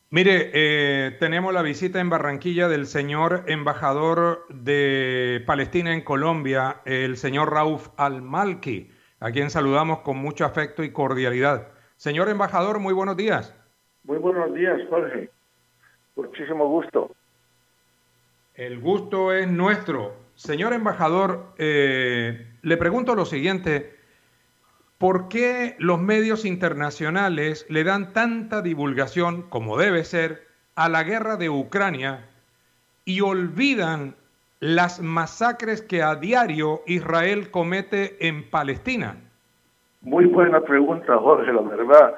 Mire, tenemos la visita en Barranquilla del señor embajador de Palestina en Colombia, el señor Rauf Al-Malki, a quien saludamos con mucho afecto y cordialidad. Señor embajador, muy buenos días. Muy buenos días, Jorge. Muchísimo gusto. El gusto es nuestro. Señor embajador, le pregunto lo siguiente. ¿Por qué los medios internacionales le dan tanta divulgación, como debe ser, a la guerra de Ucrania y olvidan las masacres que a diario Israel comete en Palestina? Muy buena pregunta, Jorge, la verdad.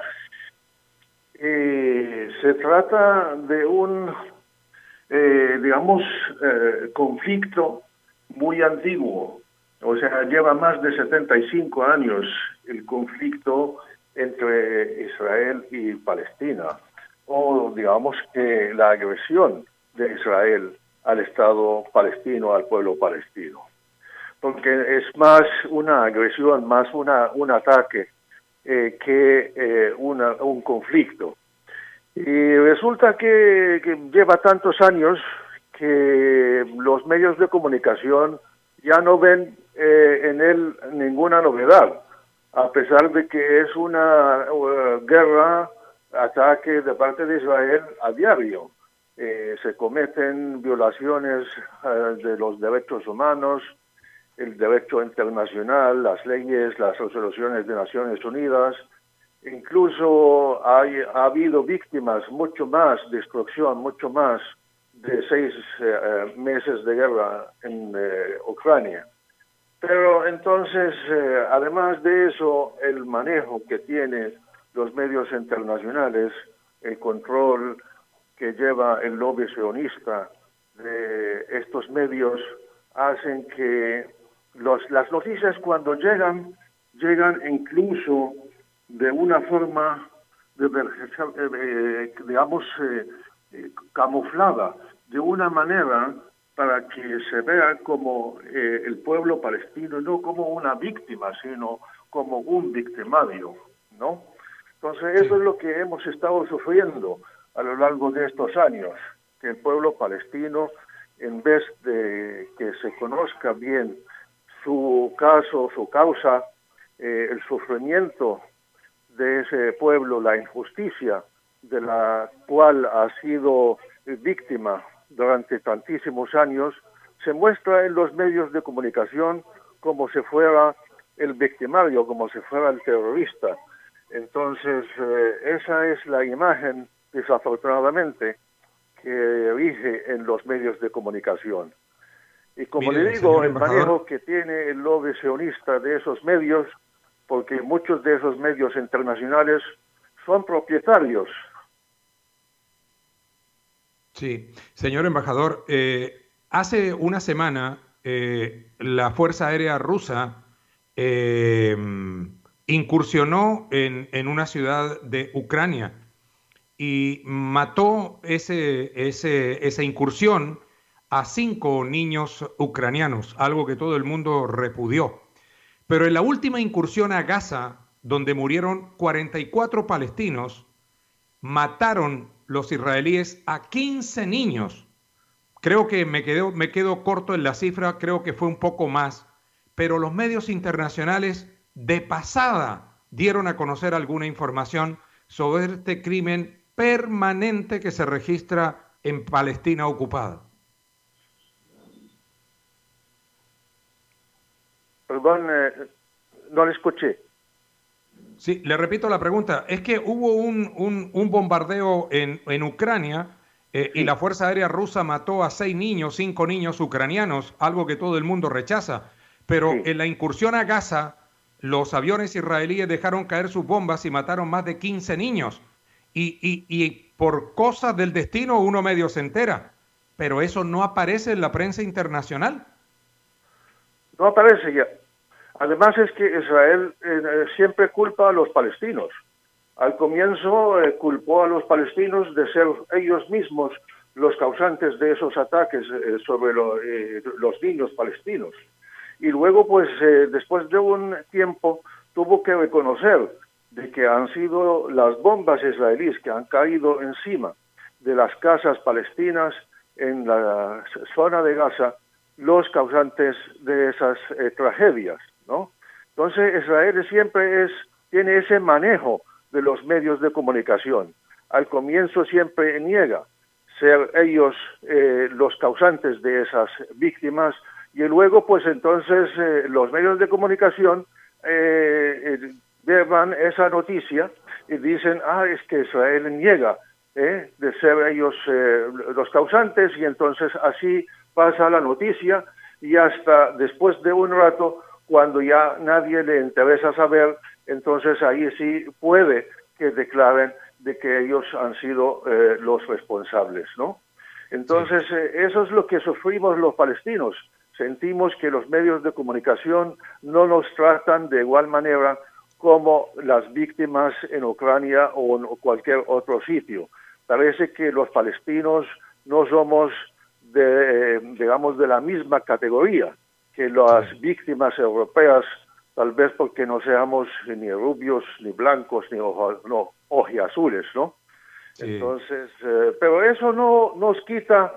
Se trata de un, digamos, conflicto muy antiguo. O sea, lleva más de 75 años el conflicto entre Israel y Palestina. O digamos que la agresión de Israel al Estado palestino, al pueblo palestino. Porque es más una agresión, más un ataque que un conflicto. Y resulta que lleva tantos años que los medios de comunicación ya no ven en él ninguna novedad, a pesar de que es una guerra, ataque de parte de Israel a diario. Se cometen violaciones de los derechos humanos, el derecho internacional, las leyes, las resoluciones de Naciones Unidas. Incluso ha habido víctimas, mucho más destrucción, mucho más de 6 meses de guerra en Ucrania. Pero entonces, además de eso, el manejo que tienen los medios internacionales, el control que lleva el lobby sionista de estos medios, hacen que las noticias cuando llegan incluso de una forma, digamos, camuflada, de una manera para que se vea como el pueblo palestino, no como una víctima, sino como un victimario, ¿no? Entonces, eso Sí. es lo que hemos estado sufriendo a lo largo de estos años, que el pueblo palestino, en vez de que se conozca bien su caso, su causa, el sufrimiento de ese pueblo, la injusticia de la cual ha sido víctima durante tantísimos años, se muestra en los medios de comunicación como si fuera el victimario, como si fuera el terrorista. Entonces, esa es la imagen, desafortunadamente, que rige en los medios de comunicación. Y como le Mire, digo, señor el embajador, manejo que tiene el lobby sionista de esos medios, porque muchos de esos medios internacionales son propietarios. sí, señor embajador, hace una semana la Fuerza Aérea Rusa eh, incursionó en una ciudad de Ucrania y mató esa incursión a 5 niños ucranianos, algo que todo el mundo repudió. Pero en la última incursión a Gaza, donde murieron 44 palestinos, mataron los israelíes a 15 niños. Creo que me quedo corto en la cifra, creo que fue un poco más, pero los medios internacionales de pasada dieron a conocer alguna información sobre este crimen permanente que se registra en Palestina ocupada. Perdón, no le escuché. Sí, le repito la pregunta. Es que hubo un bombardeo en Ucrania y Sí, la Fuerza Aérea Rusa mató a 6 niños, 5 niños ucranianos, algo que todo el mundo rechaza. Pero sí. en la incursión a Gaza, los aviones israelíes dejaron caer sus bombas y mataron más de 15 niños. Y por cosas del destino uno medio se entera. Pero eso no aparece en la prensa internacional. No aparece ya. Además es que Israel siempre culpa a los palestinos. Al comienzo culpó a los palestinos de ser ellos mismos los causantes de esos ataques sobre los niños palestinos. Y luego, pues, después de un tiempo, tuvo que reconocer de que han sido las bombas israelíes que han caído encima de las casas palestinas en la zona de Gaza los causantes de esas tragedias, ¿no? Entonces Israel siempre tiene ese manejo de los medios de comunicación. Al comienzo siempre niega ser ellos los causantes de esas víctimas, y luego pues entonces los medios de comunicación llevan esa noticia y dicen, es que Israel niega de ser ellos los causantes, y entonces así pasa la noticia, y hasta después de un rato, cuando ya nadie le interesa saber, entonces ahí sí puede que declaren de que ellos han sido los responsables, ¿no? Entonces, eso es lo que sufrimos los palestinos. Sentimos que los medios de comunicación no nos tratan de igual manera como las víctimas en Ucrania o en cualquier otro sitio. Parece que los palestinos no somos digamos, de la misma categoría que las víctimas europeas, tal vez porque no seamos ni rubios, ni blancos, ni ojiazules, ¿no? Sí. Entonces, pero eso no nos quita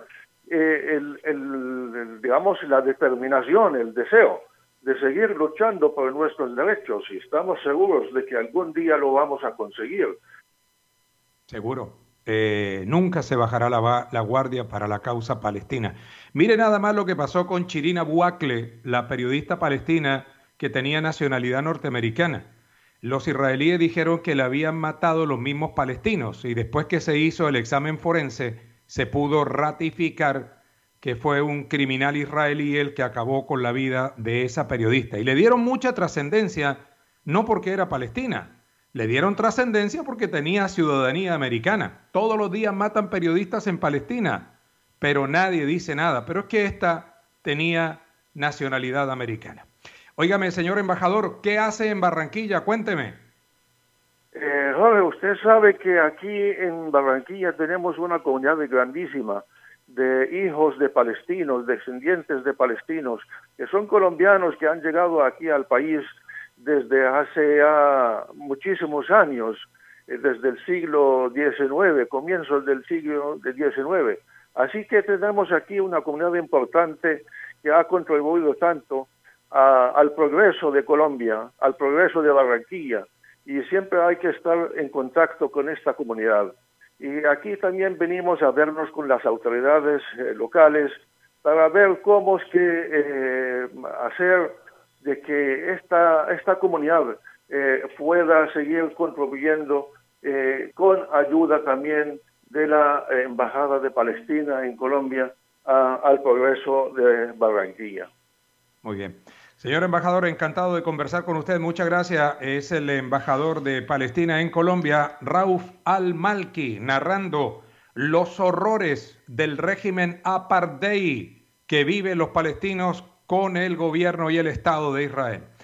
digamos, la determinación, el deseo de seguir luchando por nuestros derechos, y estamos seguros de que algún día lo vamos a conseguir. Seguro. Nunca se bajará la guardia para la causa palestina. Mire nada más lo que pasó con Shirin Abu Akleh, la periodista palestina que tenía nacionalidad norteamericana. Los israelíes dijeron que la habían matado los mismos palestinos, y después que se hizo el examen forense se pudo ratificar que fue un criminal israelí el que acabó con la vida de esa periodista. Y le dieron mucha trascendencia, no porque era palestina, le dieron trascendencia porque tenía ciudadanía americana. Todos los días matan periodistas en Palestina, pero nadie dice nada. Pero es que esta tenía nacionalidad americana. Óigame, señor embajador, ¿qué hace en Barranquilla? Cuénteme. Jorge, usted sabe que aquí en Barranquilla tenemos una comunidad grandísima de hijos de palestinos, descendientes de palestinos, que son colombianos que han llegado aquí al país desde hace ya muchísimos años, desde el siglo XIX, comienzos del siglo XIX. Así que tenemos aquí una comunidad importante que ha contribuido tanto al progreso de Colombia, al progreso de Barranquilla, y siempre hay que estar en contacto con esta comunidad. Y aquí también venimos a vernos con las autoridades locales para ver cómo es que hacer de que esta comunidad pueda seguir contribuyendo con ayuda también de la Embajada de Palestina en Colombia al progreso de Barranquilla. Muy bien. Señor embajador, encantado de conversar con usted. Muchas gracias. Es el embajador de Palestina en Colombia, Rauf al-Malki, narrando los horrores del régimen apartheid que viven los palestinos con el gobierno y el Estado de Israel.